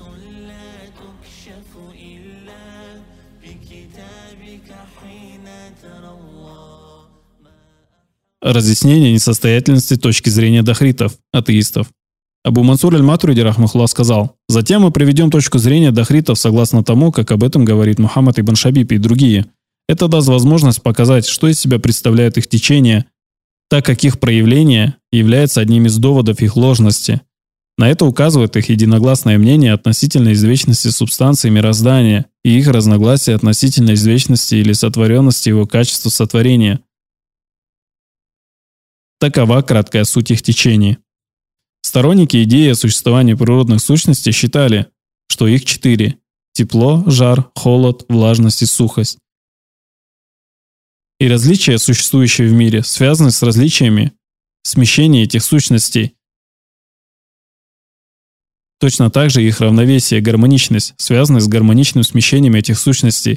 Разъяснение несостоятельности точки зрения дахритов, атеистов. Абу Мансур аль-Матуриди рахмахуллах сказал: «Затем мы приведем точку зрения дахритов согласно тому, как об этом говорит Мухаммад ибн Шабиб и другие. Это даст возможность показать, что из себя представляет их течение, так как их проявление является одним из доводов их ложности. На это указывает их единогласное мнение относительно извечности субстанции мироздания и их разногласия относительно извечности или сотворенности его качества сотворения. Такова краткая суть их течений. Сторонники идеи о существовании природных сущностей считали, что их 4 – тепло, жар, холод, влажность и сухость. И различия, существующие в мире, связаны с различиями смещения этих сущностей. Точно так же их равновесие, гармоничность связаны с гармоничным смещением этих сущностей.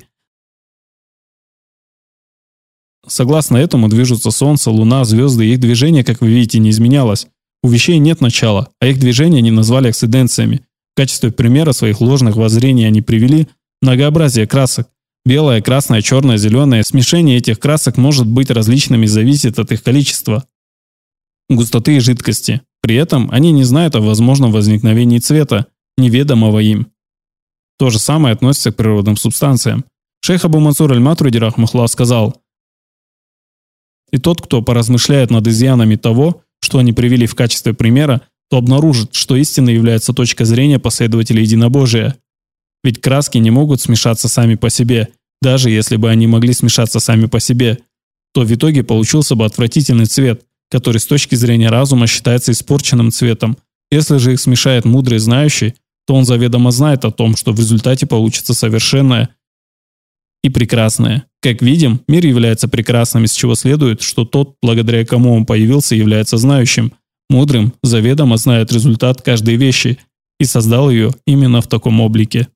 Согласно этому движутся Солнце, Луна, звезды, и их движение, как вы видите, не изменялось. У вещей нет начала, а их движение они назвали акциденциями. В качестве примера своих ложных воззрений они привели многообразие красок. Белое, красное, черное, зеленое. Смешение этих красок может быть различными и зависит от их количества, густоты и жидкости. При этом они не знают о возможном возникновении цвета, неведомого им. То же самое относится к природным субстанциям. Шейх Абу Мансур аль-Матуриди рахмахуллах сказал: «И тот, кто поразмышляет над изъянами того, что они привели в качестве примера, то обнаружит, что истинной является точка зрения последователей единобожия. Ведь краски не могут смешаться сами по себе. Даже если бы они могли смешаться сами по себе, то в итоге получился бы отвратительный цвет, который с точки зрения разума считается испорченным цветом. Если же их смешает мудрый знающий, то он заведомо знает о том, что в результате получится совершенное и прекрасное. Как видим, мир является прекрасным, из чего следует, что тот, благодаря кому он появился, является знающим, мудрым, заведомо знает результат каждой вещи и создал ее именно в таком облике».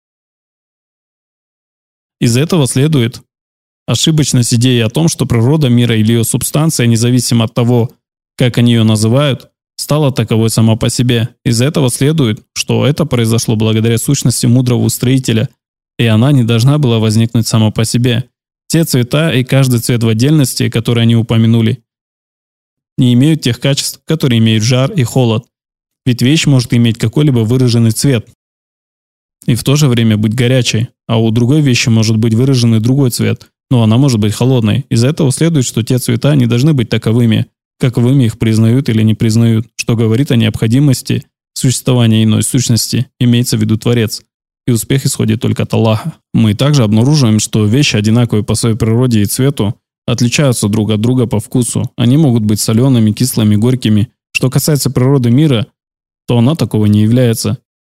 Из этого следует ошибочность идеи о том, что природа мира или ее субстанция, независимо от того, как они ее называют, стала таковой сама по себе. Из этого следует, что это произошло благодаря сущности мудрого устроителя, и она не должна была возникнуть сама по себе. Те цвета и каждый цвет в отдельности, которые они упомянули, не имеют тех качеств, которые имеют жар и холод. Ведь вещь может иметь какой-либо выраженный цвет и в то же время быть горячей, а у другой вещи может быть выраженный другой цвет, но она может быть холодной. Из этого следует, что те цвета не должны быть таковыми, каковыми их признают или не признают, что говорит о необходимости существования иной сущности, имеется в виду Творец, и успех исходит только от Аллаха. Мы также обнаруживаем, что вещи, одинаковые по своей природе и цвету, отличаются друг от друга по вкусу. Они могут быть солеными, кислыми, горькими. Что касается природы мира, то она такого не является.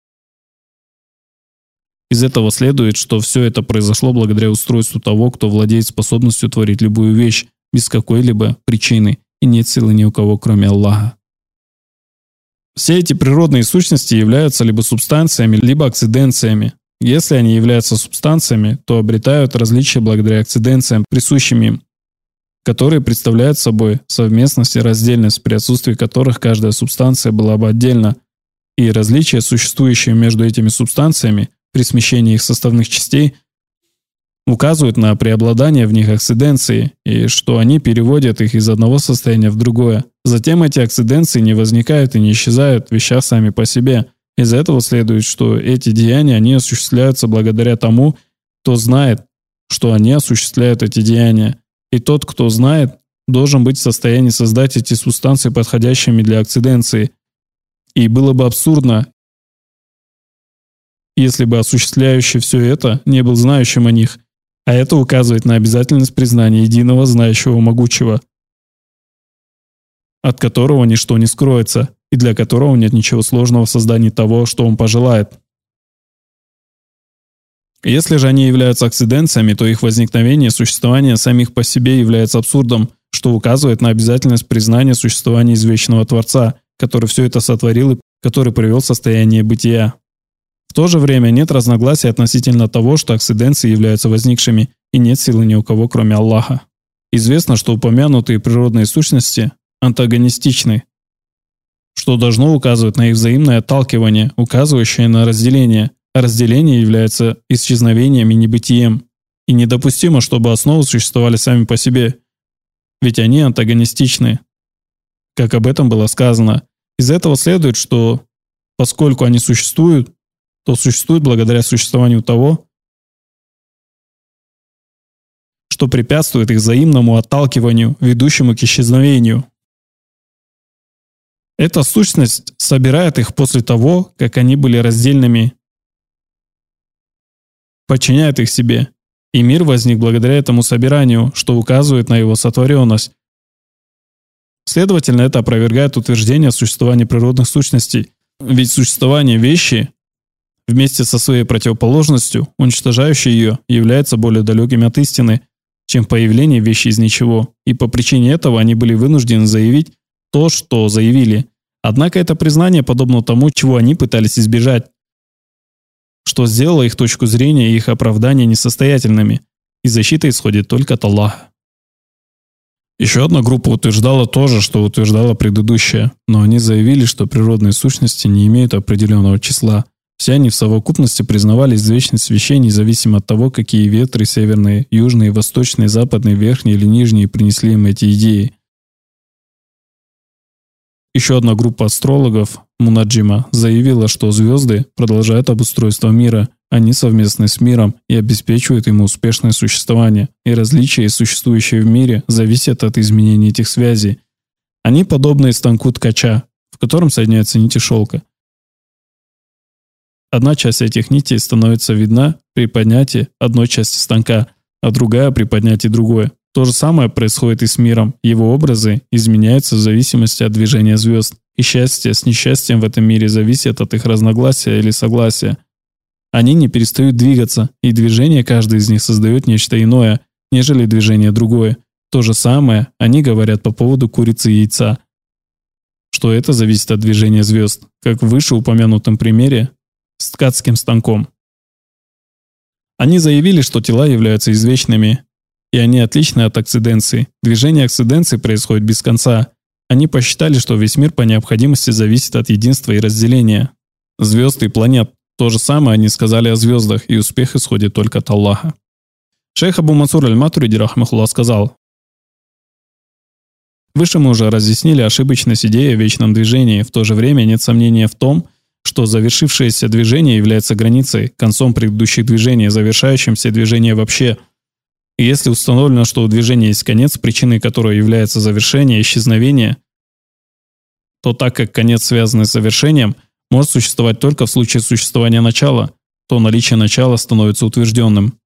Из этого следует, что все это произошло благодаря устройству того, кто владеет способностью творить любую вещь без какой-либо причины, и нет силы ни у кого, кроме Аллаха. Все эти природные сущности являются либо субстанциями, либо акциденциями. Если они являются субстанциями, то обретают различия благодаря акциденциям, присущим им, которые представляют собой совместность и раздельность, при отсутствии которых каждая субстанция была бы отдельно, и различия, существующие между этими субстанциями, при смещении их составных частей, указывают на преобладание в них акциденции и что они переводят их из одного состояния в другое. Затем эти акциденции не возникают и не исчезают в вещах сами по себе. Из этого следует, что эти деяния они осуществляются благодаря тому, кто знает, что они осуществляют эти деяния. И тот, кто знает, должен быть в состоянии создать эти субстанции подходящими для акциденции. И было бы абсурдно, если бы осуществляющий все это не был знающим о них, а это указывает на обязательность признания единого знающего могучего, от которого ничто не скроется и для которого нет ничего сложного в создании того, что он пожелает. Если же они являются акциденциями, то их возникновение и существование самих по себе является абсурдом, что указывает на обязательность признания существования извечного Творца, который все это сотворил и который привел в состояние бытия. В то же время нет разногласий относительно того, что акциденции являются возникшими, и нет силы ни у кого, кроме Аллаха. Известно, что упомянутые природные сущности антагонистичны, что должно указывать на их взаимное отталкивание, указывающее на разделение. А разделение является исчезновением и небытием. И недопустимо, чтобы основы существовали сами по себе, ведь они антагонистичны, как об этом было сказано. Из этого следует, что поскольку они существуют, то существуют благодаря существованию того, что препятствует их взаимному отталкиванию, ведущему к исчезновению. Эта сущность собирает их после того, как они были раздельными, подчиняет их себе. И мир возник благодаря этому собиранию, что указывает на его сотворенность. Следовательно, это опровергает утверждение о существовании природных сущностей. Ведь существование вещи вместе со своей противоположностью, уничтожающей ее, является более далеким от истины, чем появление вещи из ничего. И по причине этого они были вынуждены заявить то, что заявили. Однако это признание подобно тому, чего они пытались избежать, что сделало их точку зрения и их оправдание несостоятельными, и защита исходит только от Аллаха. Еще одна группа утверждала то же, что утверждала предыдущая, но они заявили, что природные сущности не имеют определенного числа. Все они в совокупности признавали извечность вещей, независимо от того, какие ветры северные, южные, восточные, западные, верхние или нижние принесли им эти идеи. Еще одна группа астрологов, Мунаджима, заявила, что звезды продолжают обустройство мира, они совместны с миром и обеспечивают ему успешное существование, и различия, существующие в мире, зависят от изменений этих связей. Они подобны станку ткача, в котором соединяются нити шелка. Одна часть этих нитей становится видна при поднятии одной части станка, а другая при поднятии другой. То же самое происходит и с миром. Его образы изменяются в зависимости от движения звезд. И счастье с несчастьем в этом мире зависит от их разногласия или согласия. Они не перестают двигаться, и движение каждой из них создает нечто иное, нежели движение другое. То же самое они говорят по поводу курицы и яйца, что это зависит от движения звезд, как в вышеупомянутом примере с ткацким станком. Они заявили, что тела являются извечными, и они отличны от акциденции. Движение акциденции происходит без конца. Они посчитали, что весь мир по необходимости зависит от единства и разделения звезд и планет. То же самое они сказали о звездах, и успех исходит только от Аллаха. Шейх Абу Мансур аль-Матуриди рахмахуллах сказал: выше мы уже разъяснили ошибочность идеи о вечном движении. В то же время нет сомнения в том, что завершившееся движение является границей, концом предыдущих движений, завершающим все движения вообще. И если установлено, что у движения есть конец, причиной которого является завершение, исчезновение, то так как конец, связанный с завершением, может существовать только в случае существования начала, то наличие начала становится утвержденным.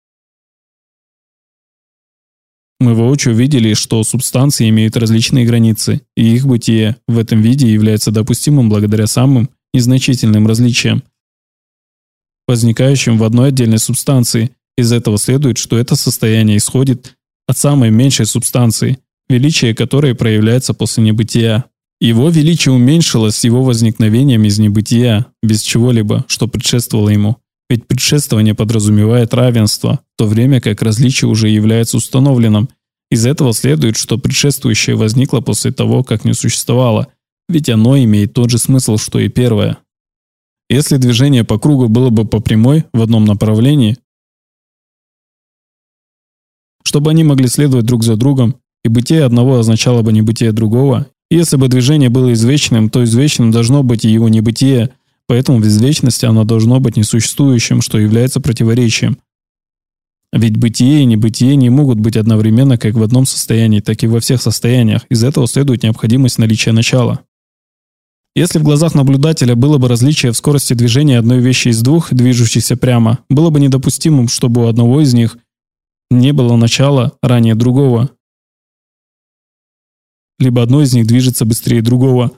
Мы воочию видели, что субстанции имеют различные границы, и их бытие в этом виде является допустимым благодаря самым незначительным различиям, возникающим в одной отдельной субстанции. Из этого следует, что это состояние исходит от самой меньшей субстанции, величие которой проявляется после небытия. Его величие уменьшилось с его возникновением из небытия, без чего-либо, что предшествовало ему. Ведь предшествование подразумевает равенство, в то время как различие уже является установленным. Из этого следует, что предшествующее возникло после того, как не существовало, ведь оно имеет тот же смысл, что и первое. Если движение по кругу было бы по прямой в одном направлении, чтобы они могли следовать друг за другом, и бытие одного означало бы небытие другого. И если бы движение было извечным, то извечным должно быть и его небытие, поэтому в извечности оно должно быть несуществующим, что является противоречием. Ведь бытие и небытие не могут быть одновременно как в одном состоянии, так и во всех состояниях. Из этого следует необходимость наличия начала. Если в глазах наблюдателя было бы различие в скорости движения одной вещи из двух, движущихся прямо, было бы недопустимым, чтобы у одного из них не было начала ранее другого, либо одно из них движется быстрее другого.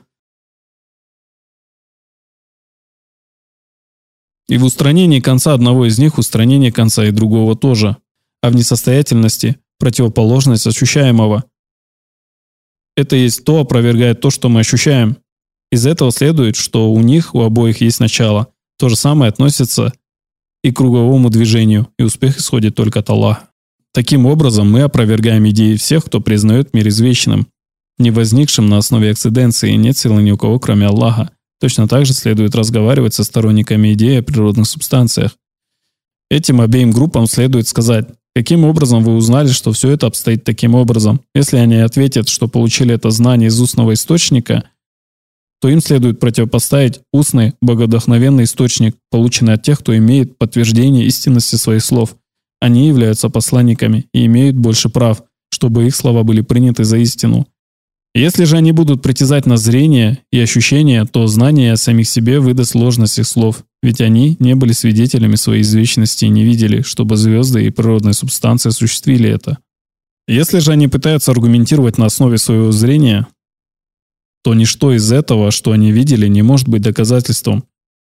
И в устранении конца одного из них устранение конца и другого тоже, а в несостоятельности противоположность ощущаемого. Это есть то, опровергает то, что мы ощущаем. Из этого следует, что у них, у обоих есть начало. То же самое относится и к круговому движению, и успех исходит только от Аллаха. Таким образом, мы опровергаем идеи всех, кто признает мир извечным. не возникшим на основе акциденции, нет силы ни у кого, кроме Аллаха. Точно так же следует разговаривать со сторонниками идеи о природных субстанциях. Этим обеим группам следует сказать, каким образом вы узнали, что все это обстоит таким образом. Если они ответят, что получили это знание из устного источника, то им следует противопоставить устный, богодохновенный источник, полученный от тех, кто имеет подтверждение истинности своих слов. Они являются посланниками и имеют больше прав, чтобы их слова были приняты за истину. Если же они будут притязать на зрение и ощущение, то знание о самих себе выдаст ложность их слов, ведь они не были свидетелями своей извечности и не видели, чтобы звезды и природные субстанции осуществили это. Если же они пытаются аргументировать на основе своего зрения, то ничто из этого, что они видели, не может быть доказательством,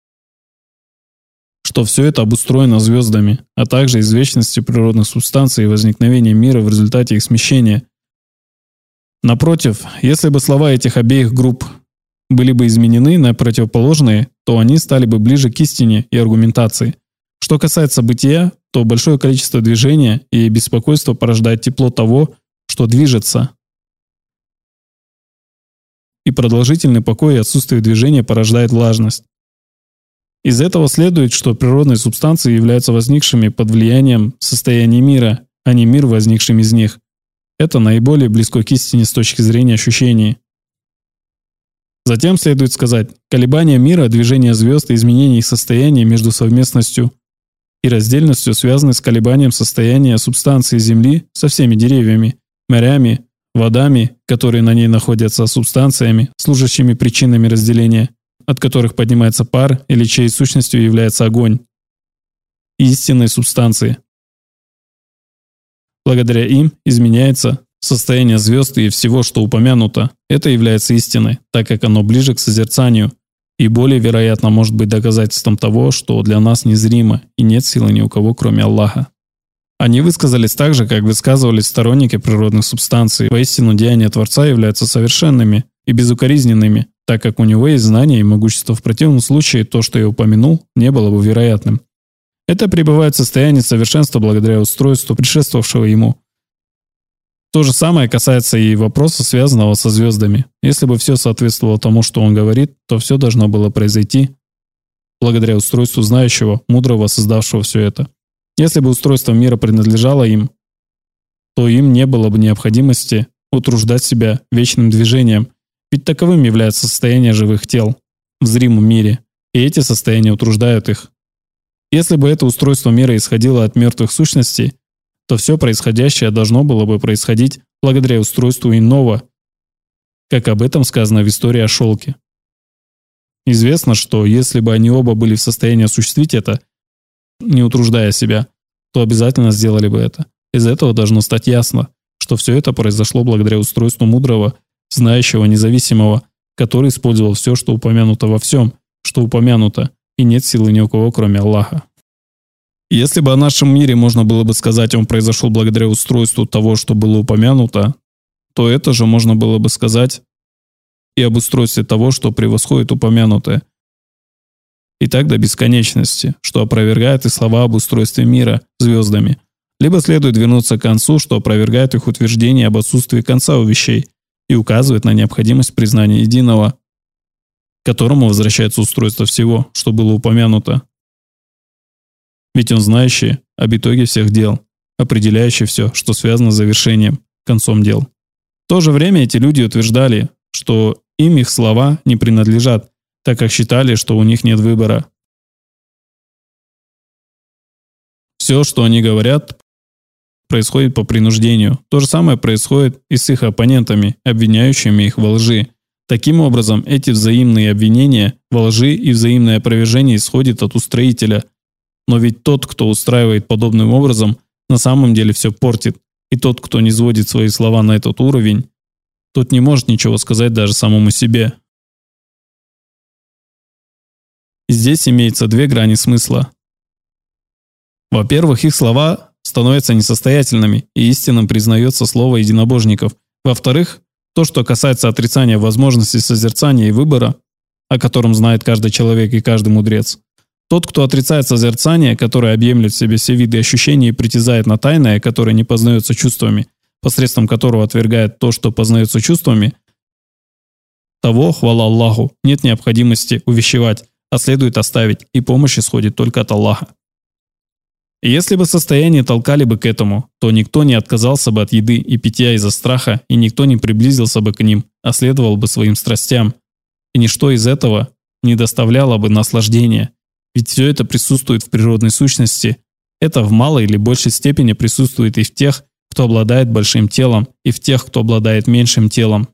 что все это обустроено звездами, а также извечностью природных субстанций и возникновением мира в результате их смещения. Напротив, если бы слова этих обеих групп были бы изменены на противоположные, то они стали бы ближе к истине и аргументации. Что касается бытия, то большое количество движения и беспокойства порождает тепло того, что движется. И продолжительный покой и отсутствие движения порождает влажность. Из этого следует, что природные субстанции являются возникшими под влиянием состояния мира, а не мир, возникшим из них. Это наиболее близко к истине с точки зрения ощущений. Затем следует сказать, колебания мира, движение звезд и изменение их состояния между совместностью и раздельностью связаны с колебанием состояния субстанции Земли со всеми деревьями, морями, водами, которые на ней находятся, субстанциями, служащими причинами разделения, от которых поднимается пар или чьей сущностью является огонь, и истинной субстанции. Благодаря им изменяется состояние звезд и всего, что упомянуто. Это является истиной, так как оно ближе к созерцанию и более вероятно может быть доказательством того, что для нас незримо и нет силы ни у кого, кроме Аллаха. Они высказались так же, как высказывались сторонники природных субстанций. Воистину, деяния Творца являются совершенными и безукоризненными, так как у него есть знания и могущество. В противном случае то, что я упомянул, не было бы вероятным. Это пребывает в состоянии совершенства благодаря устройству, предшествовавшего ему. То же самое касается и вопроса, связанного со звездами. Если бы все соответствовало тому, что он говорит, то все должно было произойти благодаря устройству знающего, мудрого, создавшего все это. Если бы устройство мира принадлежало им, то им не было бы необходимости утруждать себя вечным движением, ведь таковым является состояние живых тел в зримом мире, и эти состояния утруждают их. Если бы это устройство мира исходило от мертвых сущностей, то все происходящее должно было бы происходить благодаря устройству иного, как об этом сказано в истории о шелке. Известно, что если бы они оба были в состоянии осуществить это, не утруждая себя, то обязательно сделали бы это. Из этого должно стать ясно, что все это произошло благодаря устройству мудрого, знающего, независимого, который использовал все, что упомянуто во всем, что упомянуто, и нет силы ни у кого, кроме Аллаха. Если бы о нашем мире можно было бы сказать, он произошел благодаря устройству того, что было упомянуто, то это же можно было бы сказать и об устройстве того, что превосходит упомянутое. И так до бесконечности, что опровергает и слова об устройстве мира звездами. Либо следует вернуться к концу, что опровергает их утверждение об отсутствии конца у вещей и указывает на необходимость признания единого, к которому возвращается устройство всего, что было упомянуто. Ведь он знающий об итоге всех дел, определяющий все, что связано с завершением, концом дел. В то же время эти люди утверждали, что им их слова не принадлежат, так как считали, что у них нет выбора. Все, что они говорят, происходит по принуждению. То же самое происходит и с их оппонентами, обвиняющими их во лжи. Таким образом, эти взаимные обвинения во лжи и взаимное опровержение исходят от устроителя. Но ведь тот, кто устраивает подобным образом, на самом деле все портит. И тот, кто не сводит свои слова на этот уровень, тот не может ничего сказать даже самому себе. И здесь имеется две грани смысла. Во-первых, их слова становятся несостоятельными, и истинным признается слово единобожников. Во-вторых, то, что касается отрицания возможности созерцания и выбора, о котором знает каждый человек и каждый мудрец. Тот, кто отрицает созерцание, которое объемлет в себе все виды ощущений и притязает на тайное, которое не познается чувствами, посредством которого отвергает то, что познается чувствами, того, хвала Аллаху, нет необходимости увещевать, а следует оставить, и помощь исходит только от Аллаха. И если бы состояние толкали бы к этому, то никто не отказался бы от еды и питья из-за страха, и никто не приблизился бы к ним, а следовал бы своим страстям. И ничто из этого не доставляло бы наслаждения, ведь все это присутствует в природной сущности. Это в малой или большей степени присутствует и в тех, кто обладает большим телом, и в тех, кто обладает меньшим телом.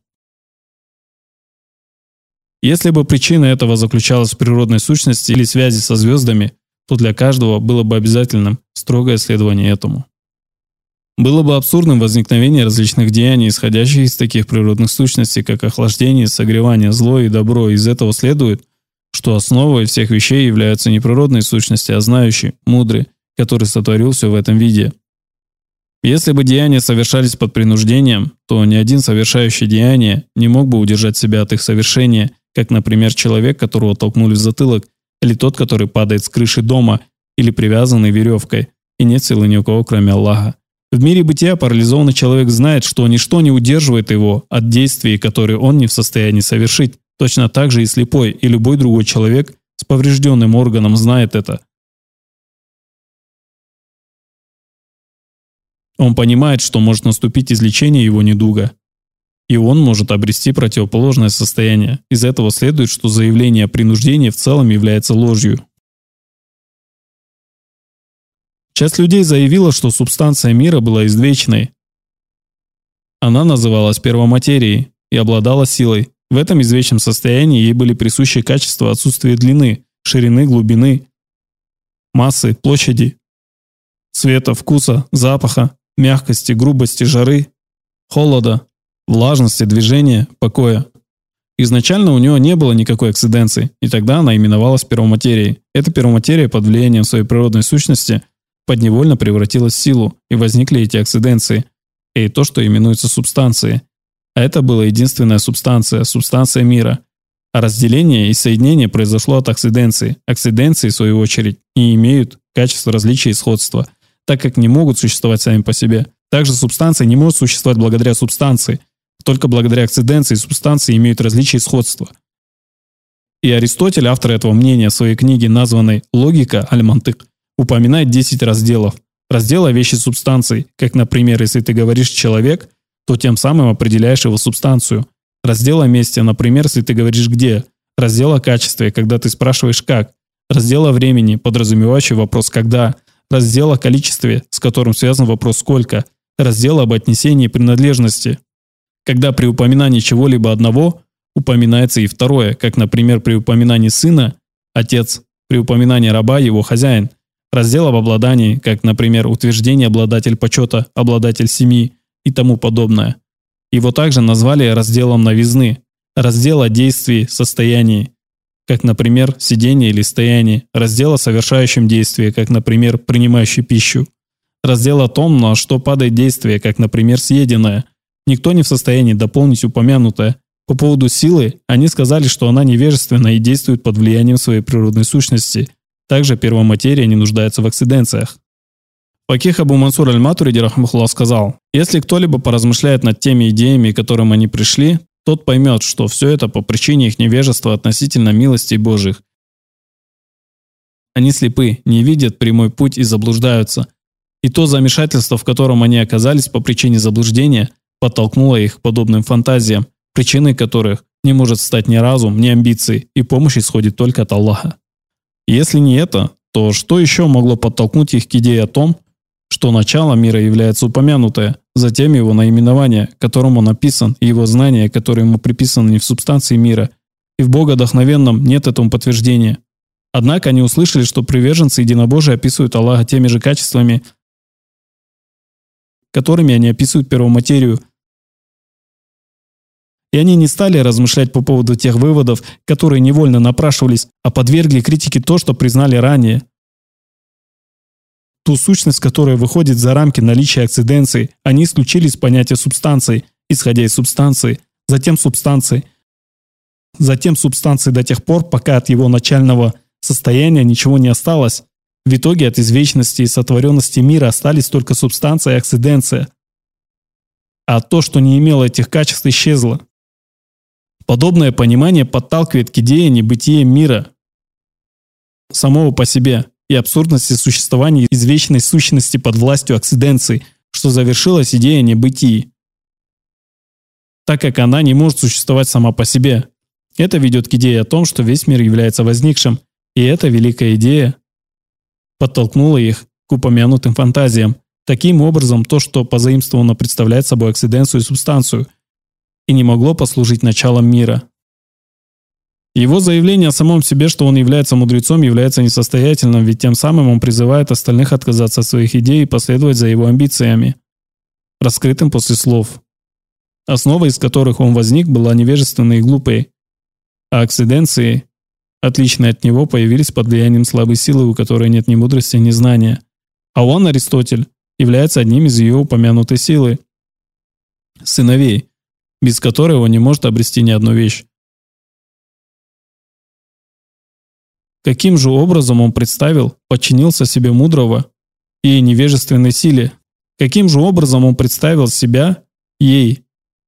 Если бы причина этого заключалась в природной сущности или связи со звездами, то для каждого было бы обязательным строгое следование этому. Было бы абсурдным возникновение различных деяний, исходящих из таких природных сущностей, как охлаждение, согревание, зло и добро. Из этого следует, что основой всех вещей являются не природные сущности, а знающий, мудрый, который сотворил все в этом виде. Если бы деяния совершались под принуждением, то ни один совершающий деяния не мог бы удержать себя от их совершения, как, например, человек, которого толкнули в затылок, или тот, который падает с крыши дома, или привязанный веревкой, и нет силы ни у кого, кроме Аллаха. В мире бытия парализованный человек знает, что ничто не удерживает его от действий, которые он не в состоянии совершить. Точно так же и слепой, и любой другой человек с поврежденным органом знает это. Он понимает, что может наступить излечение его недуга, и он может обрести противоположное состояние. Из этого следует, что заявление о принуждении в целом является ложью. Часть людей заявила, что субстанция мира была извечной. Она называлась первоматерией и обладала силой. В этом извечном состоянии ей были присущи качества отсутствия длины, ширины, глубины, массы, площади, цвета, вкуса, запаха, мягкости, грубости, жары, холода, влажности, движения, покоя. Изначально у нее не было никакой акциденции, и тогда она именовалась первоматерией. Эта первоматерия под влиянием своей природной сущности подневольно превратилась в силу, и возникли эти акциденции, и то, что именуется субстанцией. А это была единственная субстанция, субстанция мира. А разделение и соединение произошло от акциденции. Акциденции, в свою очередь, не имеют качества различия и сходства, так как не могут существовать сами по себе. Также субстанция не может существовать благодаря субстанции. Только благодаря акциденции субстанции имеют различия и сходства. И Аристотель, автор этого мнения в своей книге, названной «Логика аль-Мантык», упоминает 10 разделов. Разделы о вещи субстанций, как, например, если ты говоришь «человек», то тем самым определяешь его субстанцию. Раздел о месте, например, если ты говоришь «где». Раздел о качестве, когда ты спрашиваешь «как». Раздел о времени, подразумевающий вопрос «когда». Раздел о количестве, с которым связан вопрос «сколько». Раздел об отнесении принадлежности, когда при упоминании чего-либо одного упоминается и второе, как, например, при упоминании сына – отец, при упоминании раба – его хозяин. Раздел об обладании, как, например, утверждение обладатель почета, обладатель семьи и тому подобное. Его также назвали разделом новизны. Раздел о действии, состоянии, как, например, сидение или стояние. Раздел о совершающем действии, как, например, принимающий пищу. Раздел о том, на что падает действие, как, например, съеденное. Никто не в состоянии дополнить упомянутое. По поводу силы, они сказали, что она невежественна и действует под влиянием своей природной сущности. Также первоматерия не нуждается в акциденциях. Факих Абу Мансур аль-Матуриди рахмахуллах сказал: если кто-либо поразмышляет над теми идеями, к которым они пришли, тот поймет, что все это по причине их невежества относительно милостей Божьих. Они слепы, не видят прямой путь и заблуждаются. И то замешательство, в котором они оказались по причине заблуждения, подтолкнуло их к подобным фантазиям, причиной которых не может стать ни разум, ни амбиции, и помощь исходит только от Аллаха. Если не это, то что еще могло подтолкнуть их к идее о том, что начало мира является упомянутое, затем его наименование, которым он описан, и его знания, которые ему приписаны не в субстанции мира, и в Богодохновенном нет этому подтверждения. Однако они услышали, что приверженцы единобожия описывают Аллаха теми же качествами, которыми они описывают первоматерию. И они не стали размышлять по поводу тех выводов, которые невольно напрашивались, а подвергли критике то, что признали ранее. Ту сущность, которая выходит за рамки наличия акциденции, они исключили из понятия субстанции, исходя из субстанции, затем субстанции до тех пор, пока от его начального состояния ничего не осталось. В итоге от извечности и сотворенности мира остались только субстанция и акциденция. А то, что не имело этих качеств, исчезло. Подобное понимание подталкивает к идее небытия мира самого по себе и абсурдности существования извечной сущности под властью акциденции, что завершилась идея небытии, так как она не может существовать сама по себе. Это ведет к идее о том, что весь мир является возникшим, и эта великая идея подтолкнула их к упомянутым фантазиям. Таким образом, то, что позаимствовано, представляет собой акциденцию и субстанцию, и не могло послужить началом мира. Его заявление о самом себе, что он является мудрецом, является несостоятельным, ведь тем самым он призывает остальных отказаться от своих идей и последовать за его амбициями, раскрытым после слов, основой из которых он возник, была невежественной и глупой, а акциденции, отличные от него, появились под влиянием слабой силы, у которой нет ни мудрости, ни знания. А он, Аристотель, является одним из ее упомянутой силы, сыновей, без которой он не может обрести ни одну вещь. Каким же образом он представил, подчинился себе мудрого и невежественной силе? Каким же образом он представил себя ей?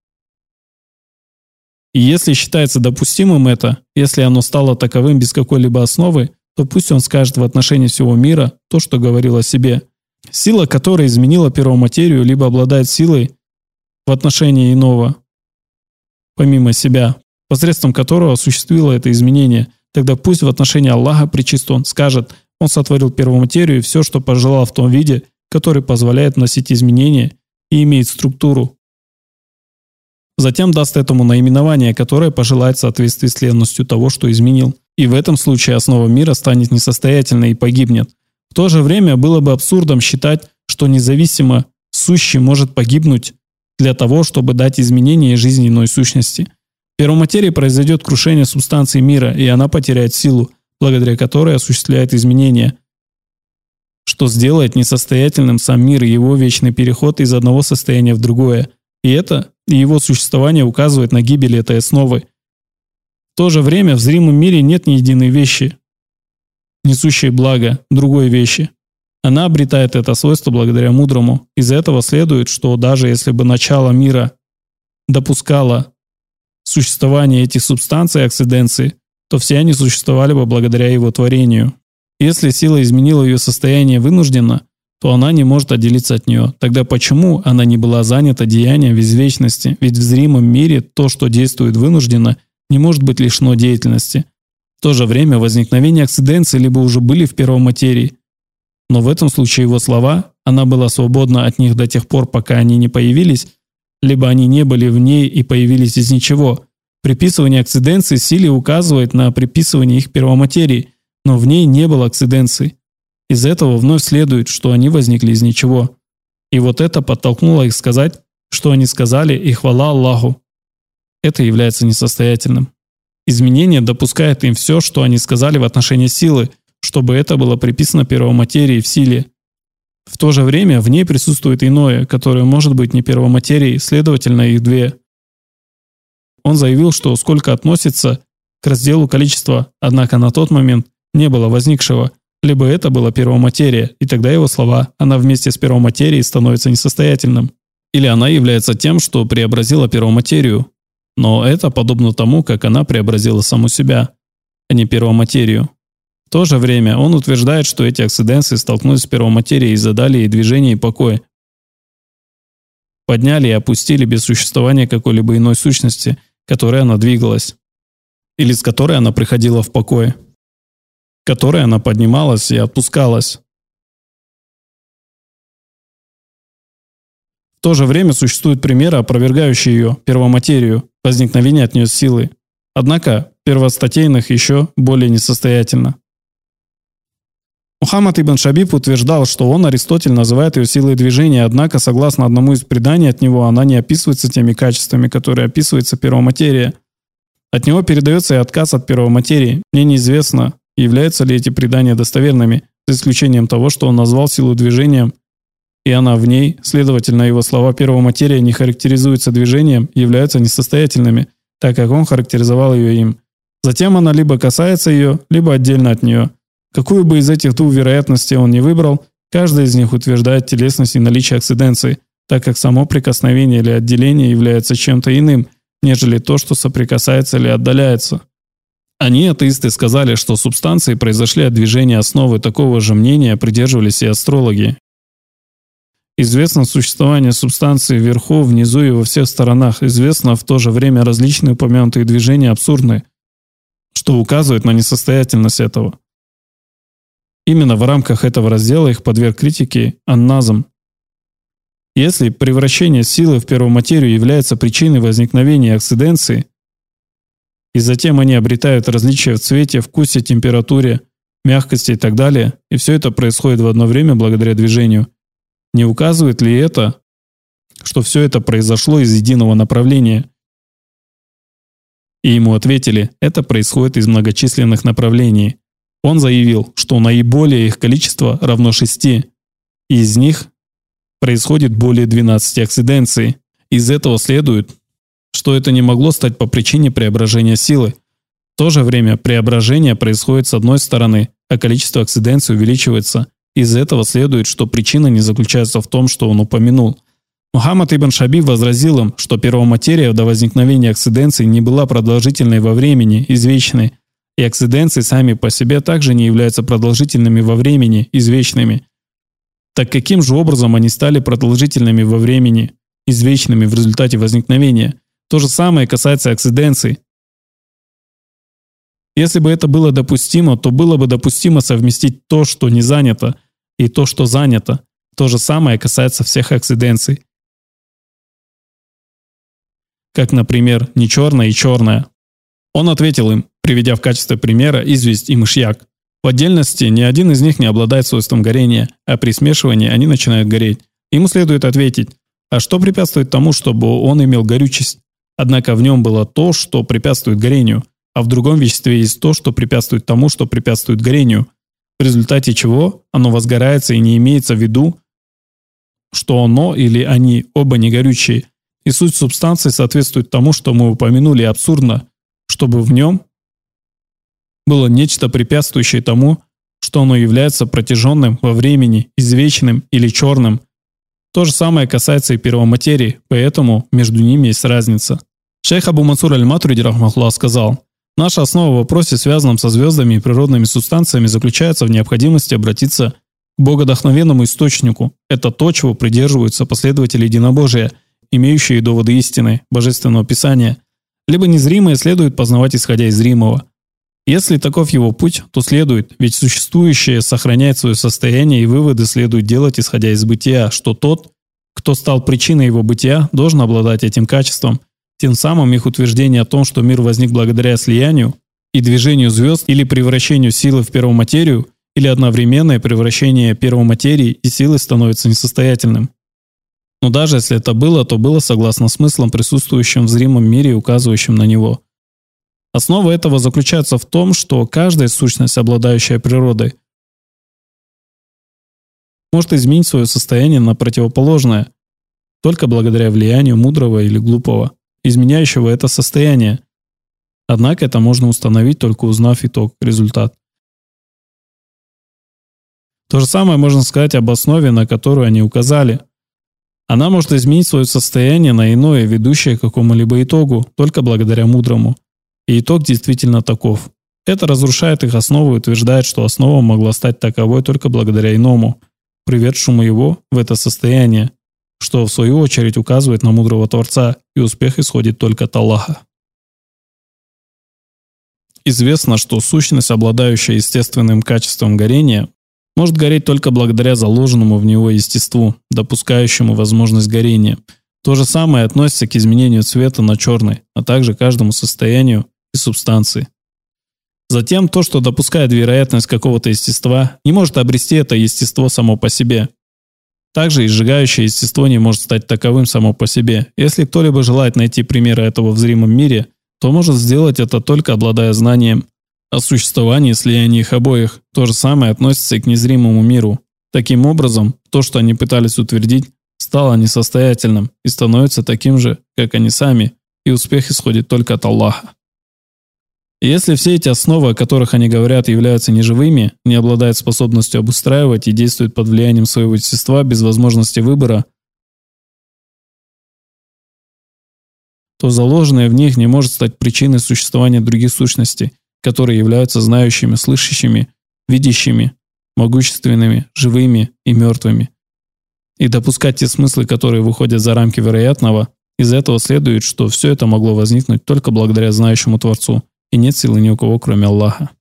И если считается допустимым это, если оно стало таковым без какой-либо основы, то пусть он скажет в отношении всего мира то, что говорил о себе. Сила, которая изменила первоматерию, либо обладает силой в отношении иного, помимо себя, посредством которого осуществило это изменение, тогда пусть в отношении Аллаха пречист Он скажет: Он сотворил первоматерию и все, что пожелал в том виде, который позволяет вносить изменения и имеет структуру. Затем даст этому наименование, которое пожелает в соответствии с ленностью того, что изменил. И в этом случае основа мира станет несостоятельной и погибнет. В то же время было бы абсурдом считать, что независимо сущий может погибнуть для того, чтобы дать изменение жизни иной сущности. В первоматерии произойдет крушение субстанции мира, и она потеряет силу, благодаря которой осуществляет изменения, что сделает несостоятельным сам мир и его вечный переход из одного состояния в другое. И его существование указывает на гибель этой основы. В то же время в зримом мире нет ни единой вещи, несущей благо другой вещи. Она обретает это свойство благодаря мудрому. Из этого следует, что даже если бы начало мира допускало существование этих субстанций и акциденций, то все они существовали бы благодаря его творению. Если сила изменила ее состояние вынужденно, то она не может отделиться от нее. Тогда почему она не была занята деянием в извечности? Ведь в зримом мире то, что действует вынужденно, не может быть лишено деятельности. В то же время возникновение акциденций либо уже были в первоматерии, но в этом случае его слова, она была свободна от них до тех пор, пока они не появились, либо они не были в ней и появились из ничего. Приписывание акциденций силе указывает на приписывание их первоматерии, но в ней не было акциденций. Из этого вновь следует, что они возникли из ничего. И вот это подтолкнуло их сказать, что они сказали, и хвала Аллаху. Это является несостоятельным. Изменение допускает им все, что они сказали в отношении силы, чтобы это было приписано первоматерии в силе. В то же время в ней присутствует иное, которое может быть не первоматерией, следовательно, их две. Он заявил, что сколько относится к разделу количества, однако на тот момент не было возникшего, либо это была первоматерия, и тогда его слова «она вместе с первоматерией становится несостоятельным». Или она является тем, что преобразила первоматерию, но это подобно тому, как она преобразила саму себя, а не первоматерию. В то же время он утверждает, что эти акциденции столкнулись с первоматерией и задали ей движение и покой. Подняли и опустили без существования какой-либо иной сущности, которой она двигалась, или с которой она приходила в покой, которой она поднималась и опускалась. В то же время существуют примеры, опровергающие ее, первоматерию, возникновение от нее силы. Однако первостатейных еще более несостоятельно. Мухаммад ибн Шабиб утверждал, что он, Аристотель, называет ее силой движения, однако, согласно одному из преданий от него, она не описывается теми качествами, которые описывается первоматерия. От него передается и отказ от первоматерии. Мне неизвестно, являются ли эти предания достоверными, за исключением того, что он назвал силу движением, и она в ней, следовательно, его слова первоматерия не характеризуются движением, являются несостоятельными, так как он характеризовал ее им. Затем она либо касается ее, либо отдельно от нее. Какую бы из этих двух вероятностей он ни выбрал, каждая из них утверждает телесность и наличие акциденции, так как само прикосновение или отделение является чем-то иным, нежели то, что соприкасается или отдаляется. Они, атеисты, сказали, что субстанции произошли от движения основы. Такого же мнения придерживались и астрологи. Известно существование субстанции вверху, внизу и во всех сторонах. Известно в то же время различные упомянутые движения абсурдны, что указывает на несостоятельность этого. Именно в рамках этого раздела их подверг критике Ан-Назм. Если превращение силы в первоматерию является причиной возникновения акциденции, и затем они обретают различия в цвете, вкусе, температуре, мягкости и так далее, и все это происходит в одно время благодаря движению, не указывает ли это, что все это произошло из единого направления? И ему ответили, это происходит из многочисленных направлений. Он заявил, что наиболее их количество равно 6, и из них происходит более 12 акциденций. Из этого следует, что это не могло стать по причине преображения силы. В то же время преображение происходит с одной стороны, а количество акциденций увеличивается. Из этого следует, что причина не заключается в том, что он упомянул. Мухаммад ибн Шабиб возразил им, что первоматерия до возникновения акциденций не была продолжительной во времени, извечной, и акциденции сами по себе также не являются продолжительными во времени, извечными. Так каким же образом они стали продолжительными во времени, извечными в результате возникновения? То же самое касается акциденций. Если бы это было допустимо, то было бы допустимо совместить то, что не занято, и то, что занято. То же самое касается всех акциденций. Как, например, не черное и черное. Он ответил им, приведя в качестве примера известь и мышьяк. В отдельности ни один из них не обладает свойством горения, а при смешивании они начинают гореть. Ему следует ответить, а что препятствует тому, чтобы он имел горючесть? Однако в нем было то, что препятствует горению, а в другом веществе есть то, что препятствует тому, что препятствует горению, в результате чего оно возгорается и не имеется в виду, что оно или они оба не горючие. И суть субстанции соответствует тому, что мы упомянули, абсурдно, чтобы в нем было нечто препятствующее тому, что оно является протяженным во времени, извечным или черным. То же самое касается и первоматерии, поэтому между ними есть разница. Шейх Абу Мансур аль-Матуриди рахмахуллах сказал, наша основа в вопросе, связанном со звездами и природными субстанциями, заключается в необходимости обратиться к богодохновенному источнику. Это то, чего придерживаются последователи единобожия, имеющие доводы истины, божественного писания. Либо незримое следует познавать, исходя из зримого. Если таков его путь, то следует, ведь существующее сохраняет свое состояние, и выводы следует делать, исходя из бытия, что тот, кто стал причиной его бытия, должен обладать этим качеством. Тем самым их утверждение о том, что мир возник благодаря слиянию и движению звезд или превращению силы в первоматерию, или одновременное превращение первоматерии и силы становится несостоятельным. Но даже если это было, то было согласно смыслам, присутствующим в зримом мире и указывающим на него. Основа этого заключается в том, что каждая сущность, обладающая природой, может изменить свое состояние на противоположное только благодаря влиянию мудрого или глупого, изменяющего это состояние. Однако это можно установить, только узнав итог, результат. То же самое можно сказать об основе, на которую они указали. Она может изменить свое состояние на иное, ведущее к какому-либо итогу, только благодаря мудрому. И итог действительно таков. Это разрушает их основу и утверждает, что основа могла стать таковой только благодаря иному, приведшему его в это состояние, что в свою очередь указывает на мудрого Творца, и успех исходит только от Аллаха. Известно, что сущность, обладающая естественным качеством горения, может гореть только благодаря заложенному в него естеству, допускающему возможность горения. То же самое относится к изменению цвета на черный, а также каждому состоянию и субстанции. Затем то, что допускает вероятность какого-то естества, не может обрести это естество само по себе. Также и сжигающее естество не может стать таковым само по себе. Если кто-либо желает найти примеры этого в зримом мире, то может сделать это только обладая знанием о существовании слияния их обоих. То же самое относится и к незримому миру. Таким образом, то, что они пытались утвердить, стало несостоятельным и становится таким же, как они сами, и успех исходит только от Аллаха. И если все эти основы, о которых они говорят, являются неживыми, не обладают способностью обустраивать и действуют под влиянием своего естества без возможности выбора, то заложенное в них не может стать причиной существования других сущностей, которые являются знающими, слышащими, видящими, могущественными, живыми и мертвыми. И допускать те смыслы, которые выходят за рамки вероятного, из этого следует, что все это могло возникнуть только благодаря знающему Творцу, и нет силы ни у кого, кроме Аллаха.